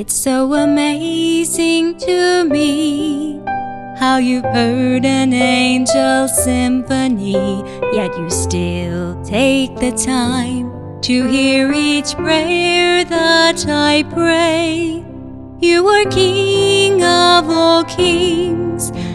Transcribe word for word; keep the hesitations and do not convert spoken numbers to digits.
It's so amazing to me how you've heard an angel's symphony, yet you still take the time to hear each prayer that I pray. You are King of all kings,